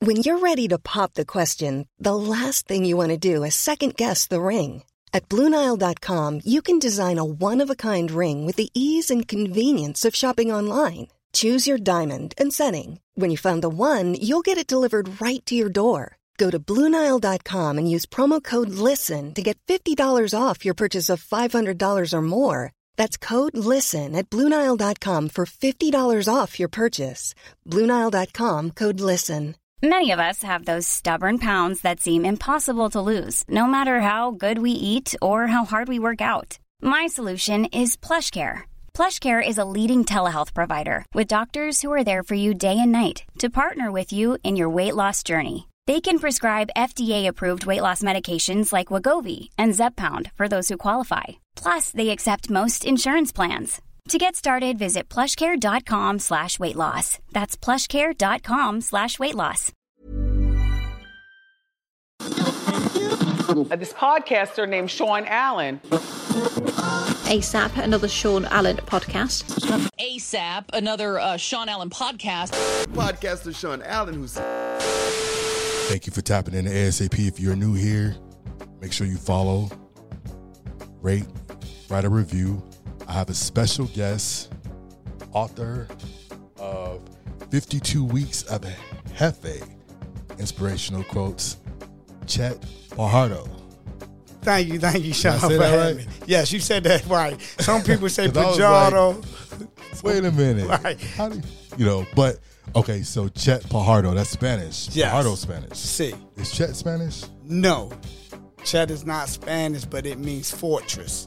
When you're ready to pop the question, the last thing you want to do is second-guess the ring. At BlueNile.com, you can design a one-of-a-kind ring with the ease and convenience of shopping online. Choose your diamond and setting. When you find the one, you'll get it delivered right to your door. Go to BlueNile.com and use promo code LISTEN to get $50 off your purchase of $500 or more. That's code LISTEN at BlueNile.com for $50 off your purchase. BlueNile.com, code LISTEN. Many of us have those stubborn pounds that seem impossible to lose, no matter how good we eat or how hard we work out. My solution is PlushCare. PlushCare is a leading telehealth provider with doctors who are there for you day and night to partner with you in your weight loss journey. They can prescribe FDA-approved weight loss medications like Wegovy and Zepbound for those who qualify. Plus, they accept most insurance plans. To get started, visit plushcare.com/weightloss. That's plushcare.com/weightloss. This podcaster named Sean Allen. ASAP, another Sean Allen podcast. ASAP, another Sean Allen podcast. Podcaster Sean Allen, who's... Thank you for tapping into ASAP. If you're new here, make sure you follow, rate, write a review. I have a special guest, author of 52 Weeks of Jefe, inspirational quotes, Chet Fajardo. Thank you, Sean, for having me. Yes, you said that right. Some people say Fajardo. Fajardo. Wait a minute. Right. How do but okay, so Chet Fajardo, that's Spanish. Yes. Fajardo Spanish. Sí. Is Chet Spanish? No. Chet is not Spanish, but it means fortress.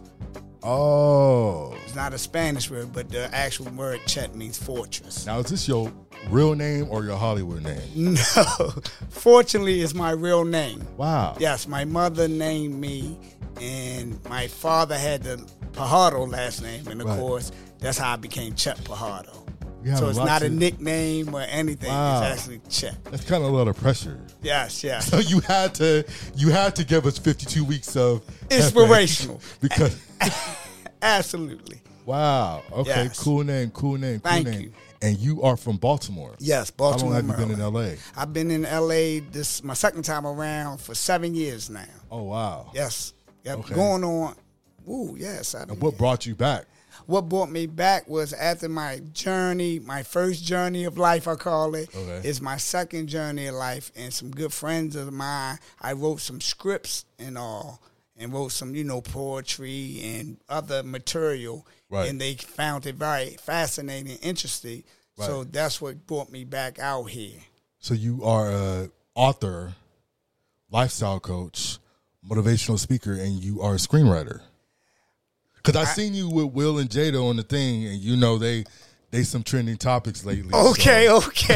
Oh. It's not a Spanish word, but the actual word Chet means fortress. Now, is this your real name or your Hollywood name? No. Fortunately, it's my real name. Wow. Yes, my mother named me, and my father had the Fajardo last name, and of course, that's how I became Chet Fajardo. So it's not a nickname or anything. Wow. It's actually Chet. That's kind of a lot of pressure. Yes. So you had to give us 52 weeks of inspirational. Because absolutely. Wow. Okay. Yes. Cool name. Thank you. And you are from Baltimore. Yes, Baltimore. How long have you been in LA? I've been in LA this my second time around for 7 years now. Oh wow. Yes. Yep. Okay. Going on. Ooh, yes. And what brought you back? What brought me back was after my journey, my first journey of life, I call it, is my second journey of life. And some good friends of mine, I wrote some scripts and all, and wrote some, poetry and other material. Right. And they found it very fascinating and interesting. Right. So that's what brought me back out here. So you are an author, lifestyle coach, motivational speaker, and you are a screenwriter. Because I seen you with Will and Jada on the thing, and they some trending topics lately. Okay.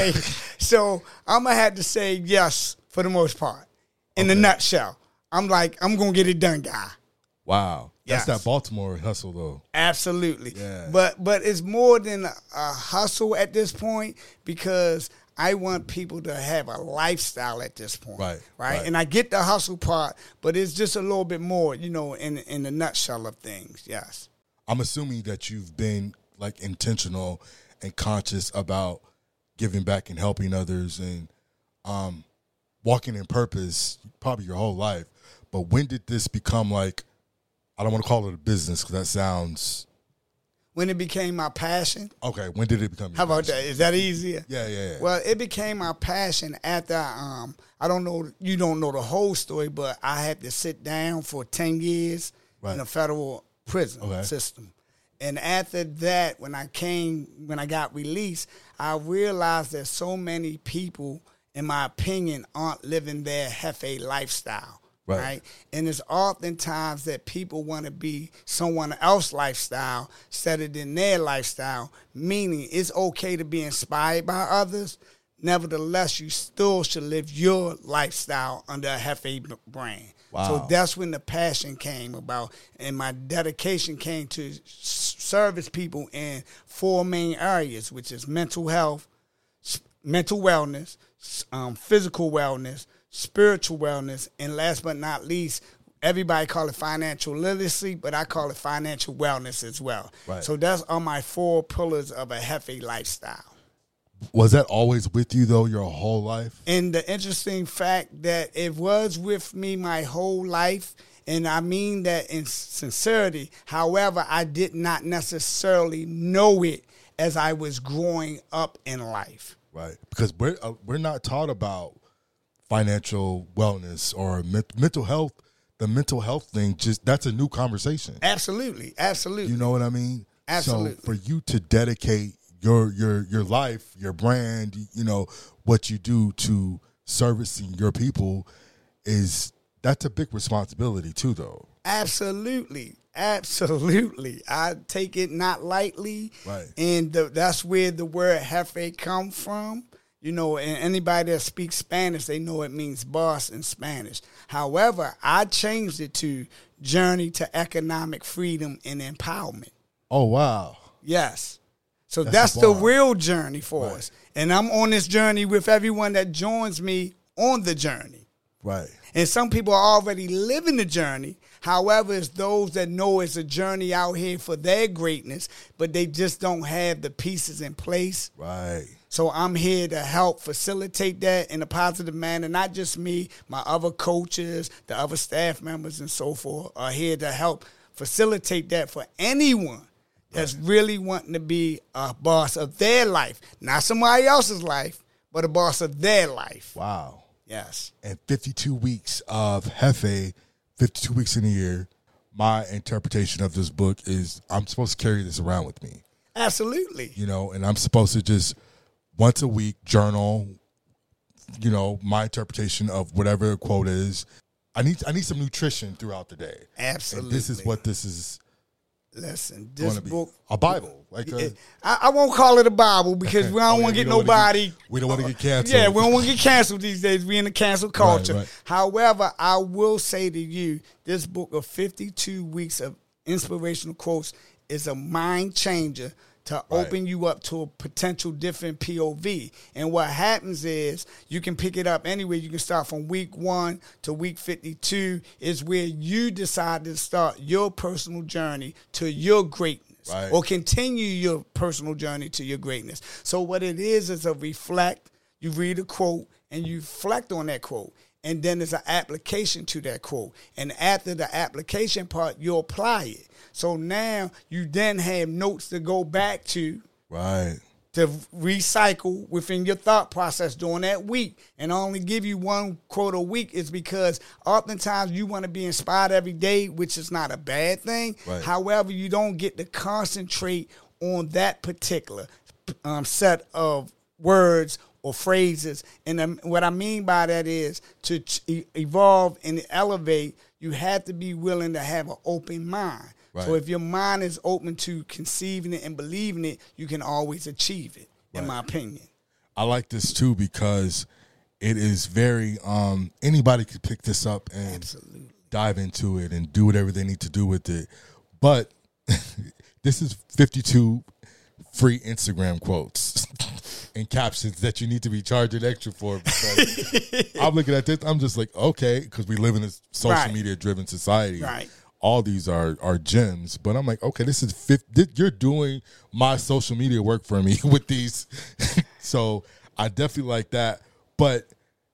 So I'm going to have to say yes for the most part. In a nutshell, I'm going to get it done, guy. Wow. Yes. That's that Baltimore hustle, though. Absolutely. Yeah. But it's more than a hustle at this point, because I want people to have a lifestyle at this point. Right. And I get the hustle part, but it's just a little bit more, in the nutshell of things. Yes. I'm assuming that you've been intentional and conscious about giving back and helping others and walking in purpose probably your whole life. But when did this become I don't want to call it a business because that sounds... When it became my passion. Okay, when did it become your How about passion? that? Is that easier? Yeah. Well, it became my passion after I don't know, you don't know the whole story, but I had to sit down for 10 years in a federal prison system. And after that, when I got released, I realized that so many people, in my opinion, aren't living their Jefe lifestyle. Right. And it's oftentimes that people want to be someone else's lifestyle instead of in their lifestyle, meaning it's okay to be inspired by others. Nevertheless, you still should live your lifestyle under a Jefe brand. Wow. So that's when the passion came about, and my dedication came to service people in 4 main areas, which is mental health, mental wellness, physical wellness, spiritual wellness, and last but not least, everybody call it financial literacy, but I call it financial wellness as well. Right. So that's on my 4 pillars of a Jefe lifestyle. Was that always with you, though, your whole life? And the interesting fact that it was with me my whole life, and I mean that in sincerity. However, I did not necessarily know it as I was growing up in life. Right, because we're not taught about financial wellness or mental health. The mental health thing, that's a new conversation. Absolutely. You know what I mean? Absolutely. So for you to dedicate your life, your brand, what you do to servicing your people, that's a big responsibility too, though. Absolutely. I take it not lightly. Right. And that's where the word jefe come from. And anybody that speaks Spanish, they know it means boss in Spanish. However, I changed it to journey to economic freedom and empowerment. Oh, wow. Yes. So that's the real journey for us. And I'm on this journey with everyone that joins me on the journey. Right. And some people are already living the journey. However, it's those that know it's a journey out here for their greatness, but they just don't have the pieces in place. Right. So I'm here to help facilitate that in a positive manner. Not just me, my other coaches, the other staff members and so forth are here to help facilitate that for anyone that's really wanting to be a boss of their life. Not somebody else's life, but a boss of their life. Wow. Yes. And 52 weeks of jefe, 52 weeks in a year. My interpretation of this book is I'm supposed to carry this around with me. Absolutely. And I'm supposed to just once a week journal, my interpretation of whatever the quote is. I need some nutrition throughout the day. Absolutely. And this is what this is. Listen, this book, a Bible, I won't call it a Bible because we don't want to get nobody. We don't want to get canceled. Yeah, we don't want to get canceled these days. We in the cancel culture. Right. However, I will say to you, this book of 52 weeks of inspirational quotes is a mind changer to open you up to a potential different POV. And what happens is you can pick it up anywhere. You can start from week 1 to week 52 is where you decide to start your personal journey to your greatness or continue your personal journey to your greatness. So what it is a reflect. You read a quote and you reflect on that quote. And then there's an application to that quote. And after the application part, you apply it. So now you then have notes to go back to. Right. To recycle within your thought process during that week. And I only give you one quote a week is because oftentimes you want to be inspired every day, which is not a bad thing. Right. However, you don't get to concentrate on that particular set of words or phrases. And what I mean by that is to evolve and elevate, you have to be willing to have an open mind. Right. So if your mind is open to conceiving it and believing it, you can always achieve it, in my opinion. I like this, too, because it is very anybody could pick this up and dive into it and do whatever they need to do with it. But this is 52 free Instagram quotes and captions that you need to be charging extra for. Because I'm looking at this, I'm just like, okay, because we live in a social media-driven society. Right. All these are gems, but I'm like, okay, this is you're doing my social media work for me with these. So I definitely like that. But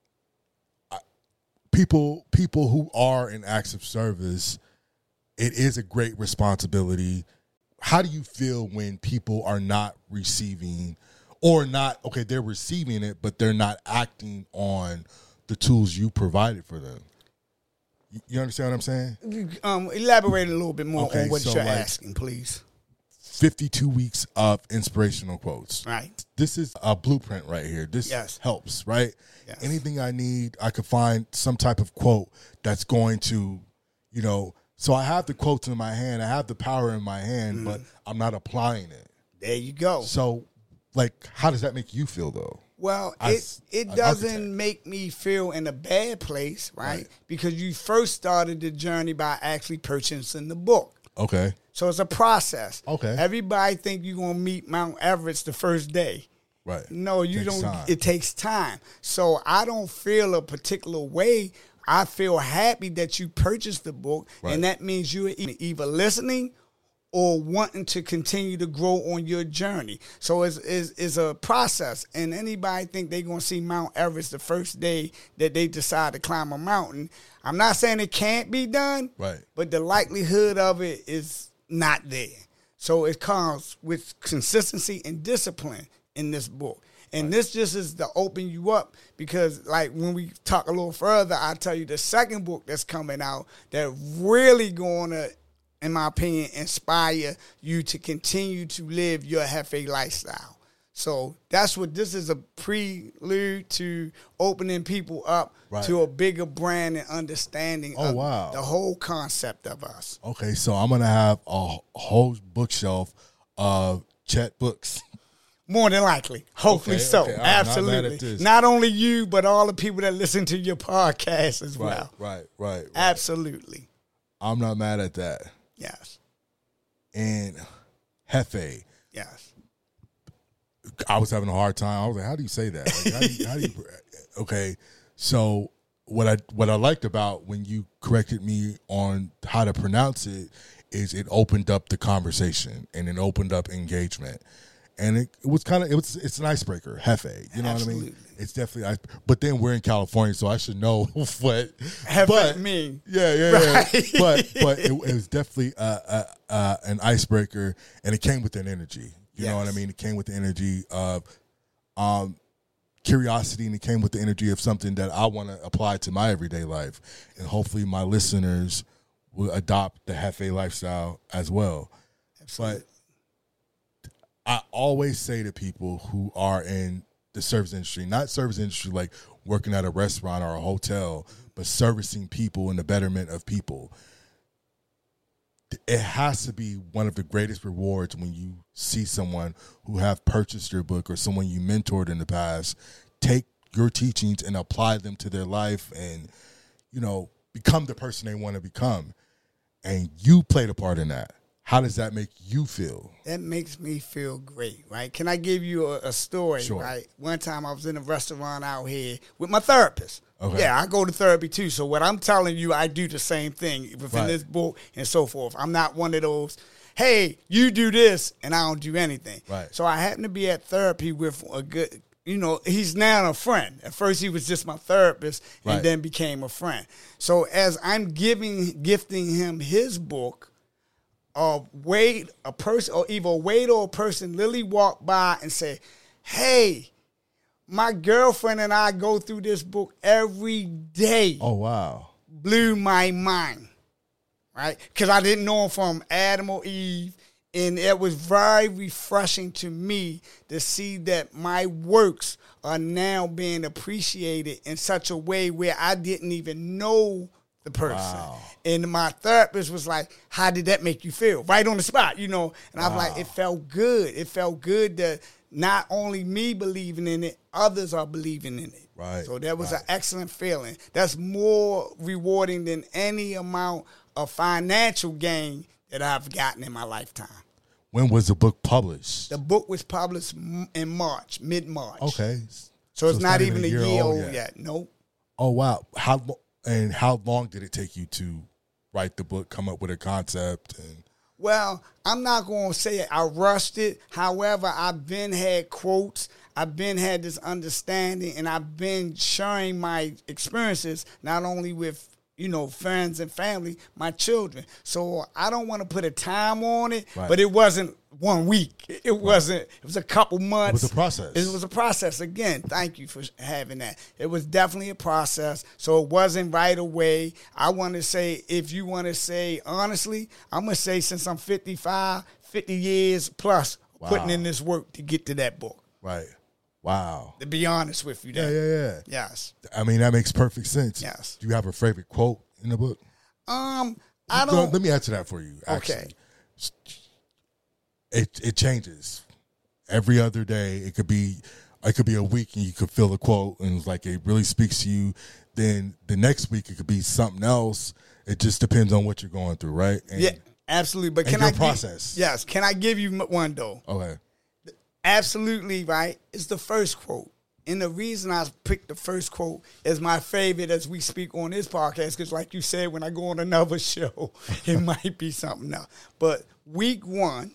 people who are in acts of service, it is a great responsibility. How do you feel when people are not receiving or not, okay, they're receiving it, but they're not acting on the tools you provided for them? You understand what I'm saying? Elaborate a little bit more on what you're asking, please. 52 weeks of inspirational quotes. Right. This is a blueprint right here. This helps, right? Yes. Anything I need, I could find some type of quote that's going to, so I have the quotes in my hand. I have the power in my hand, but I'm not applying it. There you go. So, how does that make you feel, though? Well, it doesn't make me feel in a bad place, right? Because you first started the journey by actually purchasing the book. Okay. So it's a process. Okay. Everybody think you're going to meet Mount Everest the first day. Right. No, you don't. It takes time. So I don't feel a particular way. I feel happy that you purchased the book, and that means you're either listening or wanting to continue to grow on your journey. So it's a process. And anybody think they're going to see Mount Everest the first day that they decide to climb a mountain. I'm not saying it can't be done, right? But the likelihood of it is not there. So it comes with consistency and discipline in this book. And this just is to open you up because, like, when we talk a little further, I'll tell you the second book that's coming out that really going to, in my opinion, inspire you to continue to live your Hefe lifestyle. So that's what this is, a prelude to opening people up to a bigger brand and understanding of the whole concept of us. Okay, so I'm going to have a whole bookshelf of Chet books. More than likely. Hopefully so. Okay. Absolutely. Not only you, but all the people that listen to your podcast as well. Right. Absolutely. I'm not mad at that. Yes. And Hefe. Yes. I was having a hard time. I was like, how do you say that? Like, how do you okay. So what I liked about when you corrected me on how to pronounce it is it opened up the conversation and it opened up engagement. And it was kind of it's an icebreaker, Hefe. You know what I mean? It's definitely. But then we're in California, so I should know what Hefe mean. Yeah. Right. But it was definitely an icebreaker, and it came with an energy. You know what I mean? It came with the energy of curiosity, and it came with the energy of something that I want to apply to my everyday life, and hopefully my listeners will adopt the Hefe lifestyle as well. Absolutely. But I always say to people who are in the service industry, not service industry like working at a restaurant or a hotel, but servicing people and the betterment of people, it has to be one of the greatest rewards when you see someone who have purchased your book or someone you mentored in the past take your teachings and apply them to their life and, you know, become the person they want to become. And you played a part in that. How does that make you feel? That makes me feel great, right? Can I give you a story, sure. Right? One time I was in a restaurant out here with my therapist. Okay. Yeah, I go to therapy too. So what I'm telling you, I do the same thing within this book and so forth. I'm not one of those, hey, you do this and I don't do anything. Right. So I happen to be at therapy with a good, you know, he's now a friend. At first he was just my therapist and then became a friend. So as I'm gifting him his book, a person literally walked by and said, hey, my girlfriend and I go through this book every day. Oh, wow. Blew my mind, right? Because I didn't know him from Adam or Eve, and it was very refreshing to me to see that my works are now being appreciated in such a way where I didn't even know the person. Wow. And my therapist was like, how did that make you feel? Right on the spot, you know. And I'm like, it felt good. It felt good that not only me believing in it, others are believing in it. Right. So that was an excellent feeling. That's more rewarding than any amount of financial gain that I've gotten in my lifetime. When was the book published? The book was published in March, mid-March. Okay. So it's not even a year old yet. Nope. Oh, wow. How long did it take you to write the book, come up with a concept? Well, I'm not going to say I rushed it. However, I've been had quotes. I've been had this understanding, and I've been sharing my experiences not only with, you know, friends and family, my children. So I don't want to put a time on it, but it wasn't 1 week. It wasn't. It was a couple months. It was a process. It was a process. Again, thank you for having that. It was definitely a process. So it wasn't right away. I want to say, if you want to say honestly, I'm going to say since I'm 55, 50 years plus putting in this work to get to that book. Right. Wow. To be honest with you. Yeah. Yes. I mean, that makes perfect sense. Yes. Do you have a favorite quote in the book? I don't. Let me answer that for you, actually. Okay. It changes. Every other day, it could be a week and you could feel a quote and it's like it really speaks to you. Then the next week, it could be something else. It just depends on what you're going through, right? And, yeah, absolutely. But can I process? Yes. Can I give you one, though? Okay. Absolutely, right? It's the first quote. And the reason I picked the first quote is my favorite as we speak on this podcast, because like you said, when I go on another show, it might be something else. But week 1,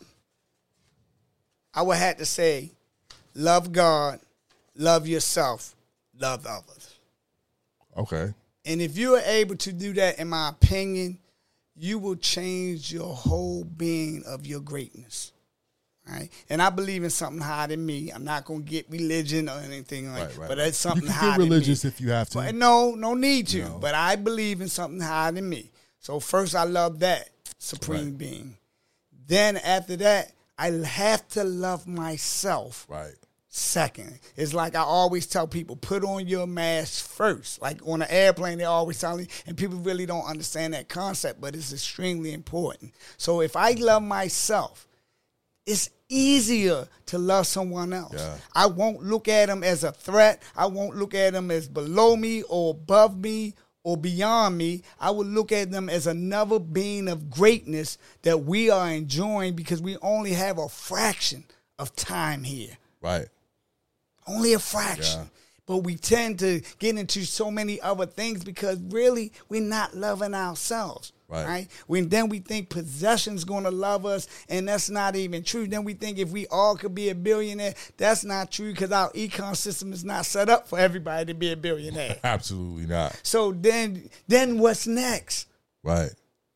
I would have to say, love God, love yourself, love others. Okay. And if you are able to do that, in my opinion, you will change your whole being of your greatness. Right? And I believe in something higher than me. I'm not going to get religion or anything like that. But that's something higher than me. You can get religious if you have to. But no need to. No. But I believe in something higher than me. So first I love that supreme being. Then after that, I have to love myself. Right. Second. It's like I always tell people, put on your mask first. Like on an airplane, they always tell me, and people really don't understand that concept, but it's extremely important. So if I love myself, it's easier to love someone else. Yeah. I won't look at them as a threat. I won't look at them as below me or above me or beyond me. I will look at them as another being of greatness that we are enjoying because we only have a fraction of time here. Right. Only a fraction. Yeah. But we tend to get into so many other things because really we're not loving ourselves. Right? Then we think possession's going to love us, and that's not even true. Then we think if we all could be a billionaire, that's not true because our econ system is not set up for everybody to be a billionaire. Absolutely not. So then what's next? Right.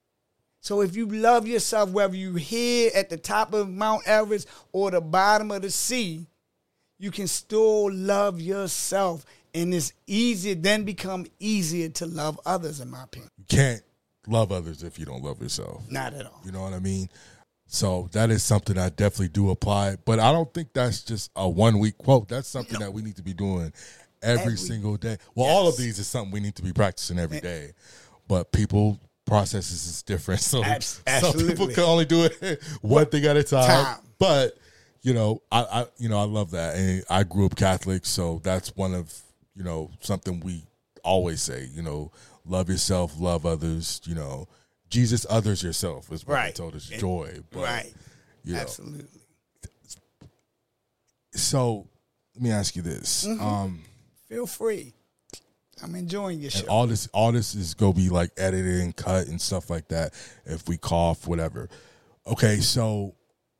So if you love yourself, whether you're here at the top of Mount Everest or the bottom of the sea, you can still love yourself, and it's easier, then become easier to love others, in my opinion. You can't love others if you don't love yourself. Not at all. You know what I mean? So that is something I definitely do apply. But I don't think that's just a 1-week quote. That's something that we need to be doing every single day. Well, all of these is something we need to be practicing every day. But people processes is different. So some people can only do it one thing at a time. But I love that. And I grew up Catholic, so that's one of, something we always say, love yourself, love others, Jesus, others, yourself is what he told us, joy. But, absolutely. So let me ask you this. Mm-hmm. Feel free. I'm enjoying your show. All this is going to be like edited and cut and stuff like that if we cough, whatever. Okay, so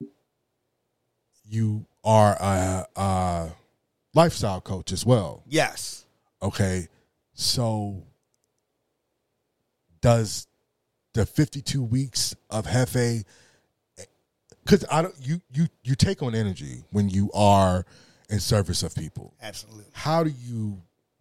you are a lifestyle coach as well. Yes. Okay, so does the 52 weeks of Jefe, because you take on energy when you are in service of people. Absolutely. How do you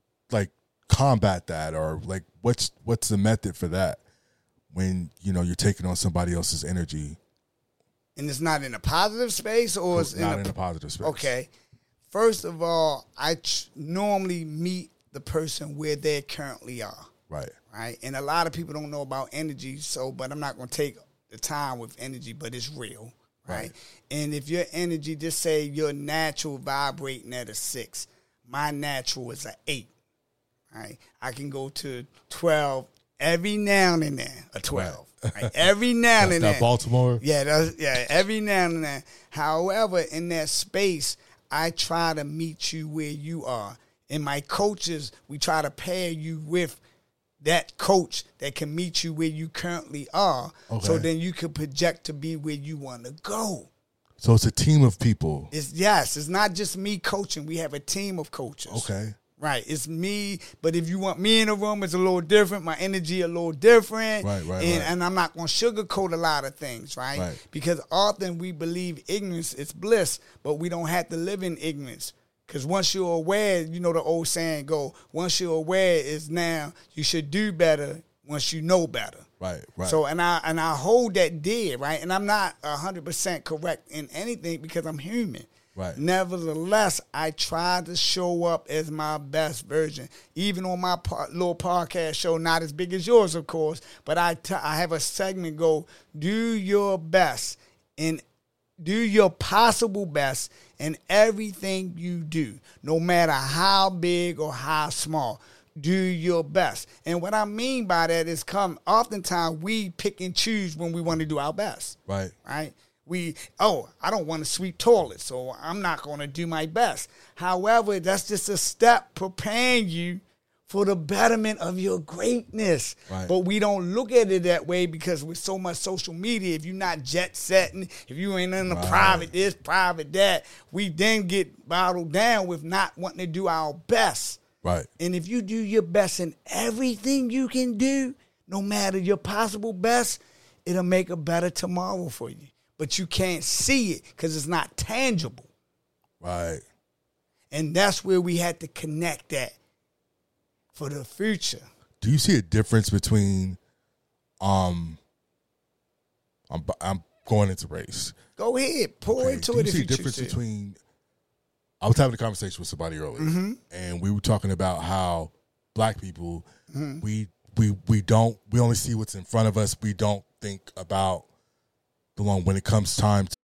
combat that, or what's the method for that when you're taking on somebody else's energy? And it's not in a positive space, or it's not in a positive space. Okay. First of all, I normally meet the person where they currently are. Right. Right. And a lot of people don't know about energy, but I'm not going to take the time with energy, but it's real. Right. And if your energy, just say your natural vibrating at a 6, my natural is an 8. Right. I can go to 12 every now and then, a 12. Right. Every now and then. That Baltimore? Yeah, every now and then. However, in that space, I try to meet you where you are. And my coaches, we try to pair you with that coach that can meet you where you currently are. Okay. So then you can project to be where you want to go. So it's a team of people. It's not just me coaching. We have a team of coaches. Okay. Right. It's me, but if you want me in the room, it's a little different. My energy a little different. And I'm not going to sugarcoat a lot of things, right? Because often we believe ignorance is bliss, but we don't have to live in ignorance. Because once you're aware, the old saying go, once you're aware is now, you should do better once you know better. Right. So, and I hold that dear, right? And I'm not 100% correct in anything because I'm human. Right. Nevertheless, I try to show up as my best version. Even on my little podcast show, not as big as yours, of course, but I have a segment go, do your best and do your possible best in everything you do, no matter how big or how small. Do your best. And what I mean by that is oftentimes we pick and choose when we want to do our best. Right. I don't want to sweep toilets, so I'm not going to do my best. However, that's just a step preparing you for the betterment of your greatness. Right. But we don't look at it that way because with so much social media, if you're not jet setting, if you ain't in the private this, private that, we then get bottled down with not wanting to do our best. Right. And if you do your best in everything you can do, no matter your possible best, it'll make a better tomorrow for you. But you can't see it because it's not tangible. Right. And that's where we had to connect that for the future. Do you see a difference between I'm going into race. Go ahead. Pour into it if you choose to. Do you see a difference between, I was having a conversation with somebody earlier, and we were talking about how black people, we only see what's in front of us. We don't think about the long when it comes time to.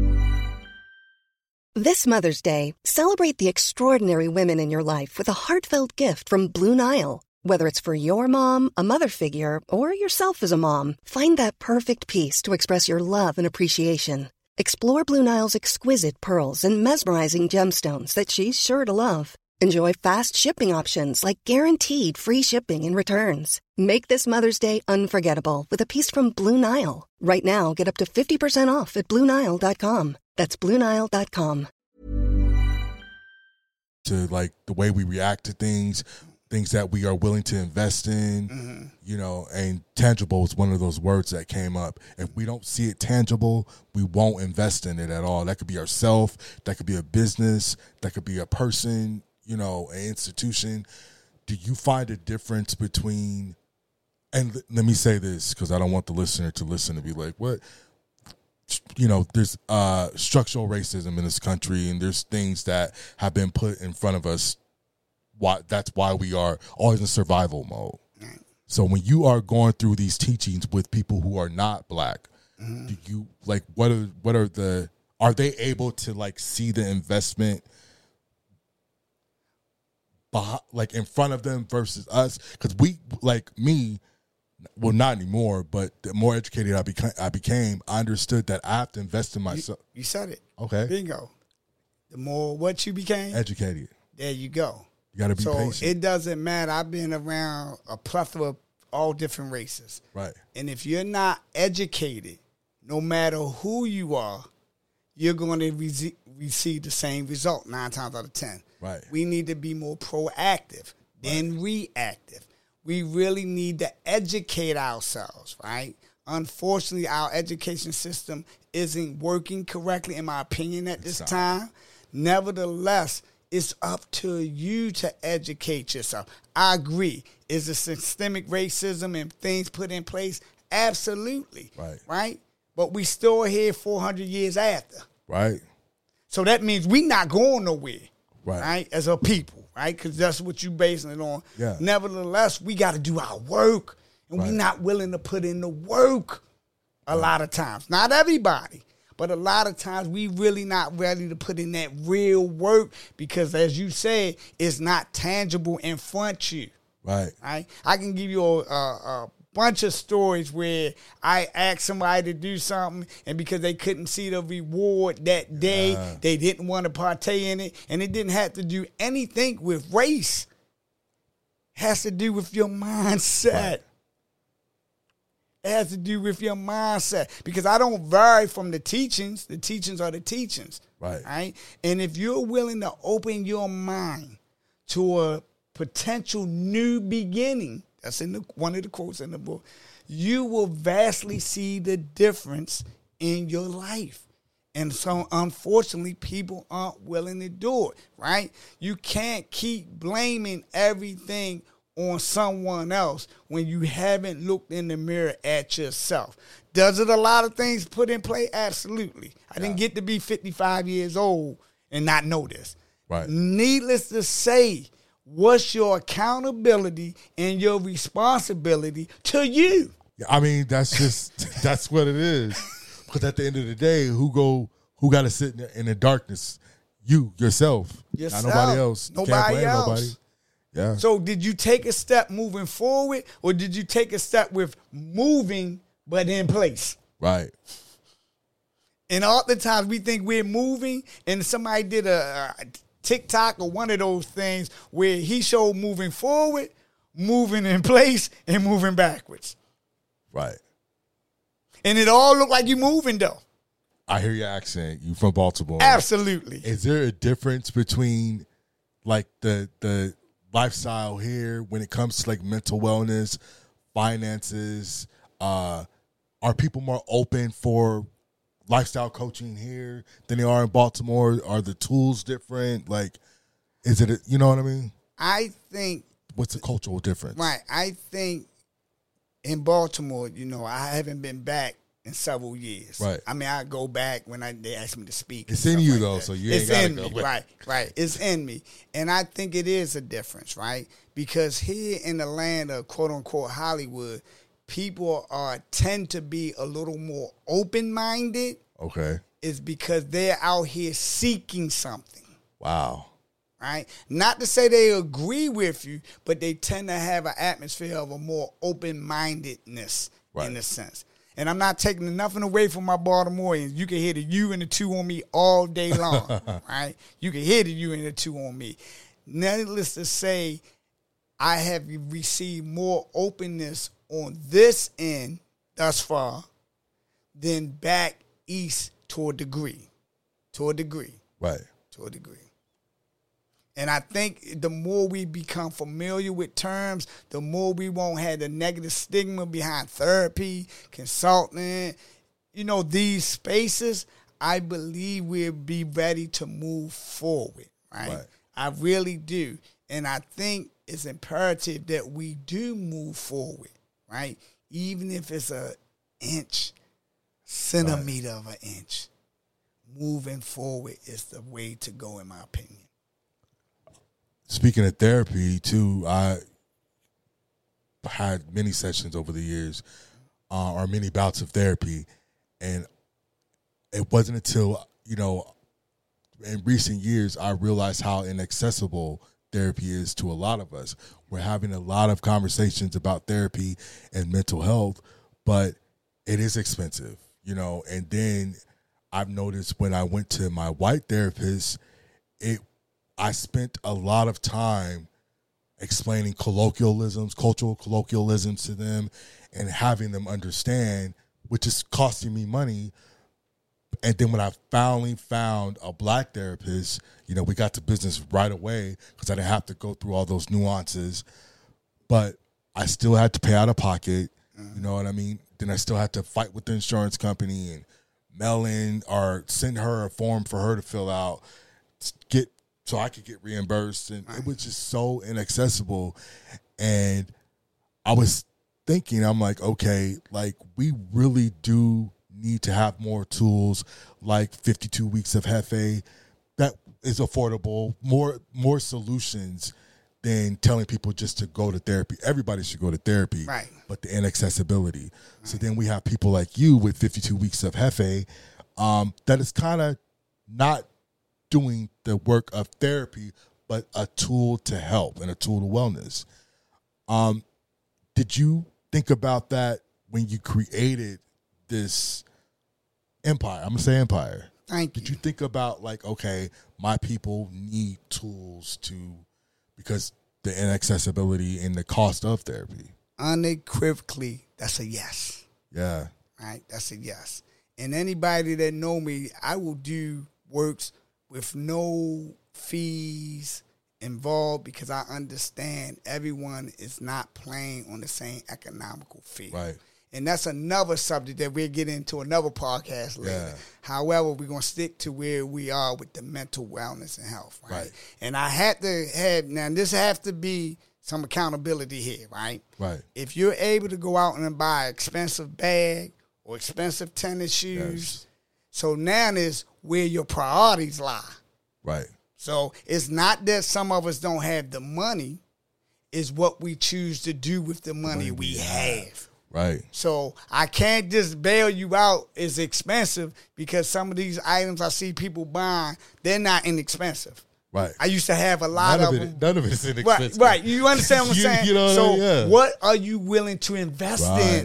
This Mother's Day, celebrate the extraordinary women in your life with a heartfelt gift from Blue Nile. Whether it's for your mom, a mother figure, or yourself as a mom, find that perfect piece to express your love and appreciation. Explore Blue Nile's exquisite pearls and mesmerizing gemstones that she's sure to love. Enjoy fast shipping options like guaranteed free shipping and returns. Make this Mother's Day unforgettable with a piece from Blue Nile. Right now, get up to 50% off at BlueNile.com. That's BlueNile.com. To like the way we react to things that we are willing to invest in, you know, and tangible is one of those words that came up. If we don't see it tangible, we won't invest in it at all. That could be ourselves, that could be a business, that could be a person, you know, an institution. Do you find a difference between, and let me say this because I don't want the listener to listen to be like, what? You know, there's structural racism in this country, and there's things that have been put in front of us. That's why we are always in survival mode. So when you are going through these teachings with people who are not black, do you like are they able to like see the investment like in front of them versus us? Because we, like me, well, not anymore, but the more educated I became, I understood that I have to invest in myself. You said it. Okay. Bingo. The more what you became? Educated. There you go. You got to be patient. So it doesn't matter. I've been around a plethora of all different races. Right. And if you're not educated, no matter who you are, you're going to receive the same result 9 times out of 10. Right. We need to be more proactive than reactive. We really need to educate ourselves, right? Unfortunately, our education system isn't working correctly, in my opinion, at this time. Nevertheless, it's up to you to educate yourself. I agree. Is there systemic racism and things put in place? Absolutely. Right? But we still here 400 years after. Right. So that means we not going nowhere. Right? As a people, right? Because that's what you basing it on. Yeah. Nevertheless, we got to do our work. And we're not willing to put in the work a lot of times. Not everybody. But a lot of times we really not ready to put in that real work because, as you said, it's not tangible in front of you. Right. I can give you a bunch of stories where I asked somebody to do something, and because they couldn't see the reward that day, they didn't want to partake in it. And it didn't have to do anything with race. It has to do with your mindset. Right. It has to do with your mindset because I don't vary from the teachings. The teachings are the teachings. Right. And if you're willing to open your mind to a potential new beginning, that's in one of the quotes in the book, you will vastly see the difference in your life. And so, unfortunately, people aren't willing to do it, right? You can't keep blaming everything on someone else when you haven't looked in the mirror at yourself. Does it a lot of things put in play? Absolutely. I didn't get to be 55 years old and not know this. Right. Needless to say, what's your accountability and your responsibility to you? Yeah, I mean, that's what it is. Because at the end of the day, who got to sit in the darkness? You, yourself. Not nobody else. Nobody else. Nobody. Yeah. So did you take a step moving forward, or did you take a step with moving but in place? Right. And oftentimes we think we're moving, and somebody did a TikTok or one of those things where he showed moving forward, moving in place, and moving backwards. Right. And it all looked like you moving, though. I hear your accent. You from Baltimore. Absolutely. Is there a difference between like the lifestyle here when it comes to like mental wellness, finances? Are people more open for lifestyle coaching here than they are in Baltimore? Are the tools different? Like, is it, you know what I mean? I think. What's the cultural difference? Right. I think in Baltimore, I haven't been back in several years. Right. I mean, I go back when they ask me to speak. It's in you, though, so you ain't got to go back. Right. It's in me. And I think it is a difference, right? Because here in the land of quote-unquote Hollywood, people tend to be a little more open-minded. Okay. Is because they're out here seeking something. Wow. Right? Not to say they agree with you, but they tend to have an atmosphere of a more open-mindedness in a sense. And I'm not taking nothing away from my Baltimoreans. You can hear the you and the two on me all day long, right? You can hear the you and the two on me. Needless to say, I have received more openness on this end thus far than back east to a degree. Right. To a degree. And I think the more we become familiar with terms, the more we won't have the negative stigma behind therapy, consulting, these spaces. I believe we'll be ready to move forward, right? I really do. And I think it's imperative that we do move forward, right? Even if it's an inch, centimeter of an inch. Moving forward is the way to go, in my opinion. Speaking of therapy, too, I had many sessions over the years, or many bouts of therapy, and it wasn't until, in recent years, I realized how inaccessible therapy is to a lot of us. We're having a lot of conversations about therapy and mental health, but it is expensive, and then I've noticed when I went to my white therapist, I spent a lot of time explaining colloquialisms, cultural colloquialisms to them and having them understand, which is costing me money. And then when I finally found a black therapist, we got to business right away because I didn't have to go through all those nuances. But I still had to pay out of pocket, you know what I mean? Then I still had to fight with the insurance company and mail in or send her a form for her to fill out, so I could get reimbursed, and it was just so inaccessible. And I was thinking, I'm like, okay, like we really do need to have more tools like 52 weeks of Hefe that is affordable, more solutions than telling people just to go to therapy. Everybody should go to therapy, right? But the inaccessibility. Right. So then we have people like you with 52 weeks of Hefe that is kind of not doing the work of therapy, but a tool to help and a tool to wellness. Did you think about that when you created this empire? I'm going to say empire. Thank you. Did you think about like, okay, my people need tools because the inaccessibility and the cost of therapy? Unequivocally, that's a yes. Yeah. Right? That's a yes. And anybody that know me, I will do works with no fees involved because I understand everyone is not playing on the same economical field. Right. And that's another subject that we'll get into another podcast later. Yeah. However, we're going to stick to where we are with the mental wellness and health, right? And I had to have, now this has to be some accountability here, right? Right. If you're able to go out and buy an expensive bag or expensive tennis shoes, so now is where your priorities lie. Right. So it's not that some of us don't have the money, it's what we choose to do with the money we have. Right. So I can't just bail you out as expensive because some of these items I see people buying, they're not inexpensive. Right. I used to have a lot of them. None of it is inexpensive. Right. You understand what I'm saying? You know what I mean? What are you willing to invest in?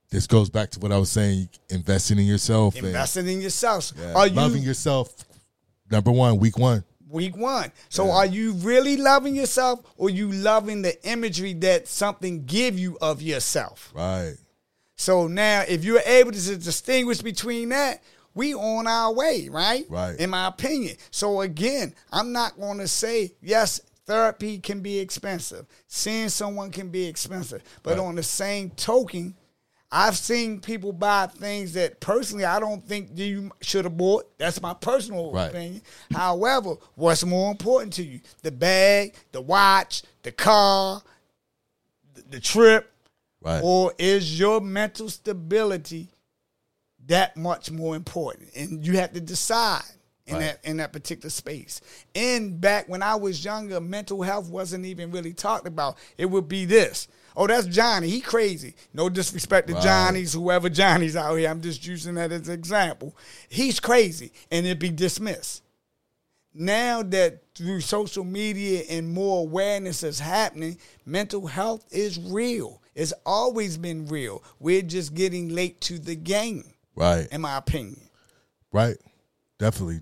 this goes back to what I was saying, investing in yourself. Investing in yourself. Yeah, loving yourself, number one, week one. Week one. So are you really loving yourself, or you loving the imagery that something give you of yourself? Right. So now if you're able to distinguish between that, we on our way, right? Right. In my opinion. So again, I'm not going to say, yes, therapy can be expensive. Seeing someone can be expensive. But on the same token, I've seen people buy things that personally I don't think you should have bought. That's my personal opinion. However, what's more important to you? The bag, the watch, the car, the trip, or is your mental stability that much more important? And you have to decide in that particular space. And back when I was younger, mental health wasn't even really talked about. It would be this. Oh, that's Johnny. He crazy. No disrespect to Johnny's, whoever Johnny's out here. I'm just using that as an example. He's crazy, and it'd be dismissed. Now that through social media and more awareness is happening, mental health is real. It's always been real. We're just getting late to the game. Right. In my opinion. Right. Definitely.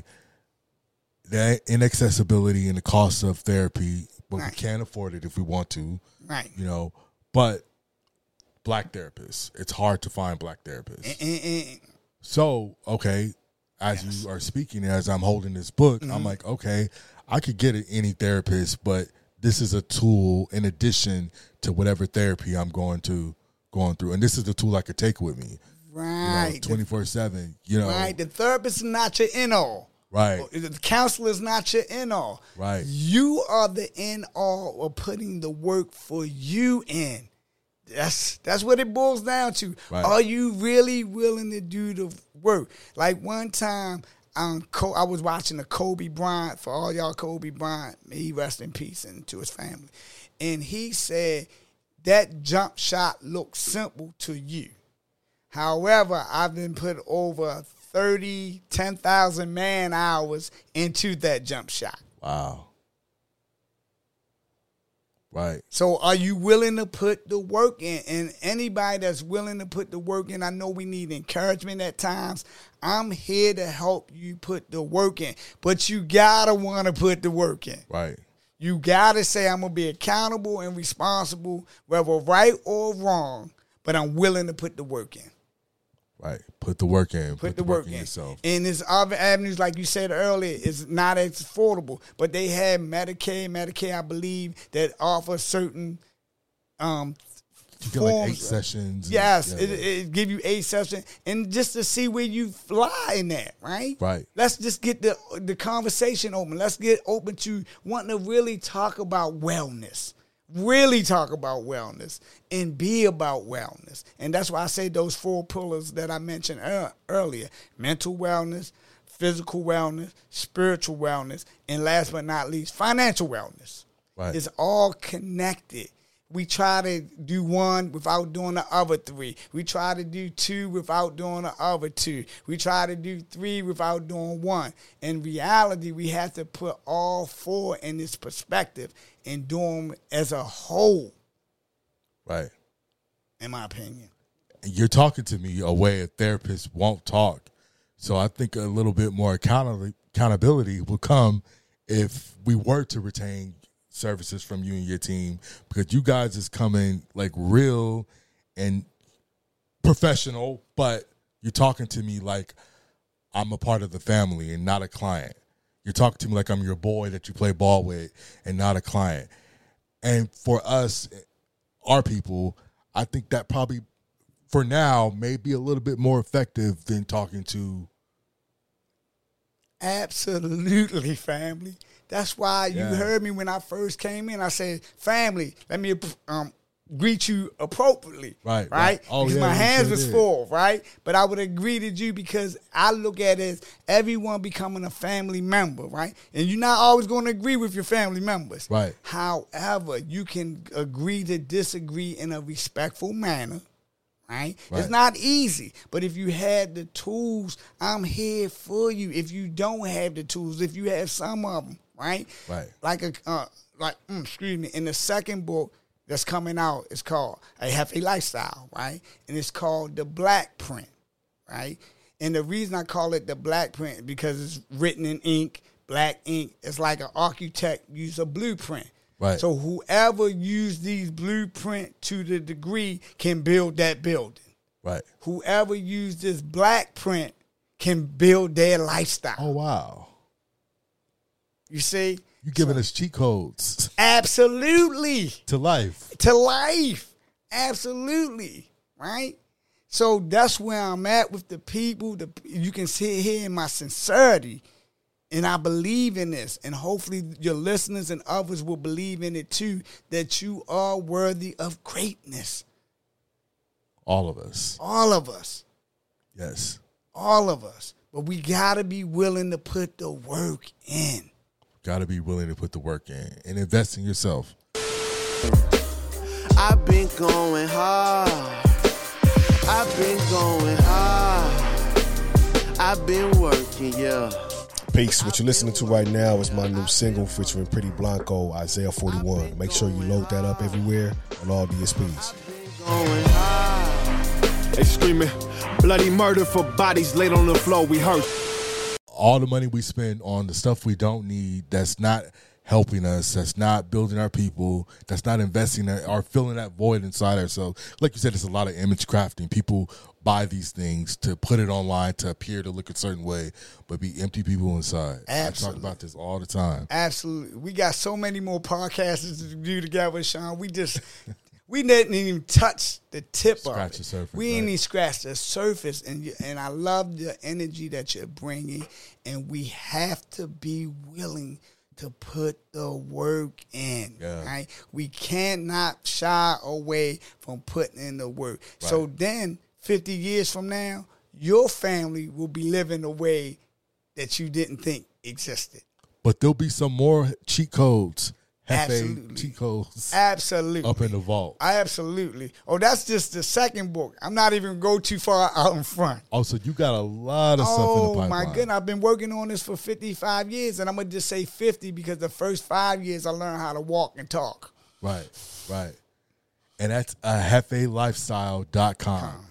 The inaccessibility and the cost of therapy, but we can't afford it if we want to. Right. You know, but black therapists, it's hard to find black therapists. So, okay, as you are speaking, as I'm holding this book, I'm like, okay, I could get any therapist, but this is a tool in addition to whatever therapy I'm going through. And this is the tool I could take with me. Right. 24/7, you know. Right. The therapist is not your end-all. Right. The counselor is not your end-all. Right. You are the end-all of putting the work for you in. That's what it boils down to. Right. Are you really willing to do the work? Like one time, I was watching a Kobe Bryant, for all y'all Kobe Bryant, may he rest in peace and to his family. And he said, that jump shot looks simple to you. However, I've been put over 10,000 man hours into that jump shot. Wow. Right. So are you willing to put the work in? And anybody that's willing to put the work in, I know we need encouragement at times. I'm here to help you put the work in. But you got to want to put the work in. Right. You got to say, I'm going to be accountable and responsible, whether right or wrong, but I'm willing to put the work in. Right. Put the work in. Put the work in yourself. And there's other avenues, like you said earlier, it's not as affordable. But they have Medicare, I believe, that offer certain you get like 8 sessions. Yes, it give you 8 sessions. And just to see where you fly in that, right? Right. Let's just get the conversation open. Let's get open to wanting to really talk about wellness. Really talk about wellness and be about wellness. And that's why I say those 4 pillars that I mentioned earlier. Mental wellness, physical wellness, spiritual wellness, and last but not least, financial wellness. Right. It's all connected. We try to do one without doing the other 3. We try to do 2 without doing the other 2. We try to do 3 without doing 1. In reality, we have to put all 4 in this perspective and do them as a whole. Right. In my opinion. You're talking to me a way a therapist won't talk. So I think a little bit more accountability will come if we were to retain services from you and your team, because you guys is coming like real and professional, but you're talking to me like I'm a part of the family and not a client. You're talking to me like I'm your boy that you play ball with and not a client. And for us, our people, I think that probably for now may be a little bit more effective than talking to. Absolutely, family. That's why you heard me when I first came in. I said, family, let me greet you appropriately. Right. Oh, because my hands was full, right? But I would have greeted you because I look at it as everyone becoming a family member, right? And you're not always going to agree with your family members. Right. However, you can agree to disagree in a respectful manner. Right? It's not easy, but if you had the tools, I'm here for you. If you don't have the tools, if you have some of them, right? Right. Excuse me, in the second book, that's coming out is called A Hefe Lifestyle, right? And it's called the Black Print, right? And the reason I call it the Black Print is because it's written in ink, black ink. It's like an architect use a blueprint. Right. So whoever used these blueprint to the degree can build that building. Right. Whoever used this black print can build their lifestyle. Oh, wow. You see? You're giving us cheat codes. Absolutely. To life. To life. Absolutely. Right? So that's where I'm at with the people. You can see here in my sincerity. And I believe in this. And hopefully your listeners and others will believe in it too, that you are worthy of greatness. All of us. All of us. Yes. All of us. But we got to be willing to put the work in. Got to be willing to put the work in and invest in yourself. I've been going hard. I've been going hard. I've been working, yeah. Peace. What you're listening to right now is my new single featuring Pretty Blanco, Isaiah 41. Make sure you load that up everywhere on all DSPs. They screaming bloody murder for bodies laid on the floor. We hurt. All the money we spend on the stuff we don't need, that's not helping us, that's not building our people, that's not investing or filling that void inside ourselves. Like you said, it's a lot of image crafting. People buy these things to put it online to appear to look a certain way, but be empty people inside. Absolutely. I talk about this all the time. Absolutely. We got so many more podcasts to do together, Sean. We didn't even touch the tip of it. The surface, we didn't even scratch the surface. And I love the energy that you're bringing. And we have to be willing to put the work in. Yeah. Right? We cannot shy away from putting in the work. Right. So then 50 years from now, your family will be living a way that you didn't think existed. But there'll be some more cheat codes. Absolutely. Cheat codes. Absolutely. Up in the vault. Absolutely. Oh, that's just the second book. I'm not even going to go too far out in front. Oh, so you got a lot of stuff in the pipeline. Oh, my goodness. I've been working on this for 55 years, and I'm going to just say 50 because the first 5 years I learned how to walk and talk. Right, right. And that's AJefelifestyle.com.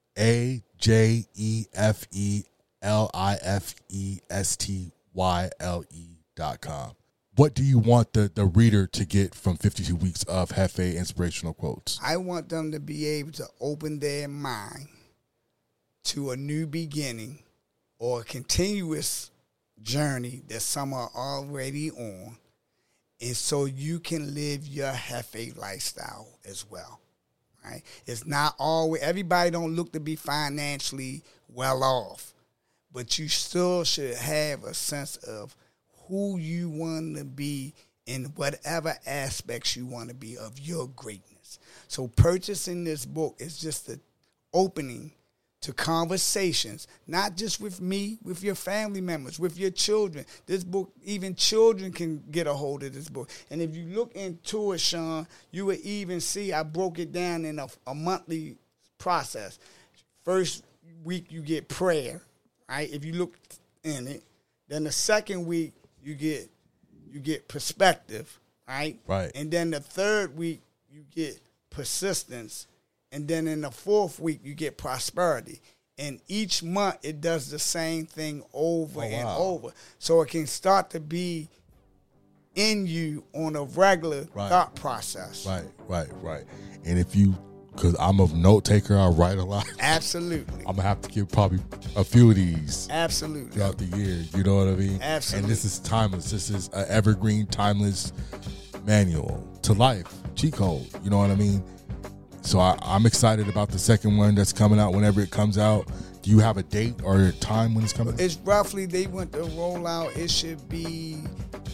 AJefelifestyle.com. What do you want the reader to get from 52 weeks of Jefe Inspirational Quotes? I want them to be able to open their mind to a new beginning or a continuous journey that some are already on, and so you can live your Jefe lifestyle as well. Right? It's not always, everybody don't look to be financially well off, but you still should have a sense of who you want to be in whatever aspects you want to be of your greatness. So purchasing this book is just the opening to conversations, not just with me, with your family members, with your children. This book, even children can get a hold of this book. And if you look into it, Sean, you will even see I broke it down in a monthly process. First week you get prayer, right? If you look in it. Then the second week you get perspective, right? Right. And then the third week you get persistence. And then in the fourth week, you get prosperity. And each month, it does the same thing over and over. So it can start to be in you on a regular thought process. Right. And if you, because I'm a note taker, I write a lot. Absolutely. I'm going to have to give probably a few of these. Absolutely. Throughout the year. You know what I mean? Absolutely. And this is timeless. This is an evergreen, timeless manual to life, cheat code. You know what I mean? So I'm excited about the second one that's coming out whenever it comes out. Do you have a date or a time when it's coming? It's roughly, they want to roll out, it should be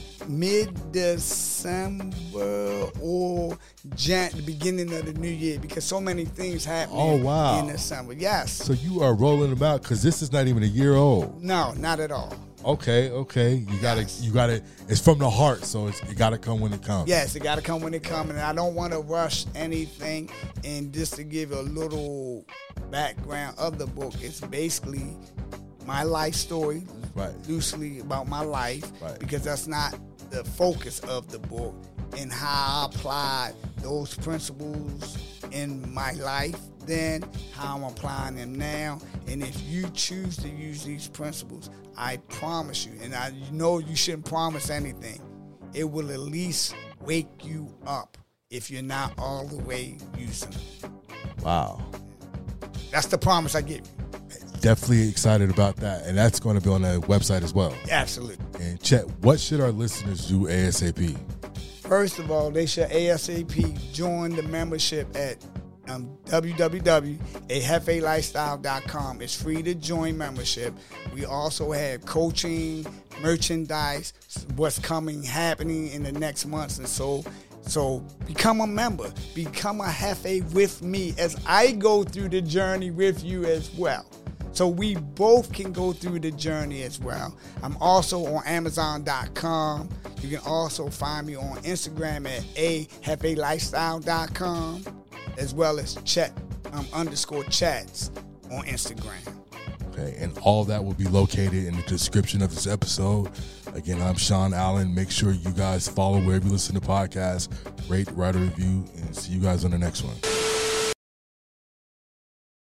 mid-December or the beginning of the new year, because so many things happen in December. Yes. So you are rolling them out because this is not even a year old. No, not at all. Okay. You got it. It's from the heart, so it got to come when it comes. Yes, it got to come when it comes, and I don't want to rush anything. And just to give a little background of the book, it's basically my life story, loosely about my life, because that's not the focus of the book, and how I applied those principles in my life then, how I'm applying them now. And if you choose to use these principles, I promise you, and I know you shouldn't promise anything, it will at least wake you up if you're not all the way using them. Wow. That's the promise I give you. Definitely excited about that. And that's going to be on the website as well. Absolutely. And Chet, what should our listeners do ASAP? First of all, they should ASAP join the membership at www.ajefalifestyle.com. It's free to join membership. We also have coaching, merchandise, what's happening in the next months and so become a member. Become a Jefe with me as I go through the journey with you as well. So we both can go through the journey as well. I'm also on Amazon.com. You can also find me on Instagram at ajefalifestyle.com, as well as Chet _chats on Instagram. Okay, and all that will be located in the description of this episode. Again, I'm Sean Allen. Make sure you guys follow wherever you listen to podcasts, rate, write a review, and see you guys on the next one.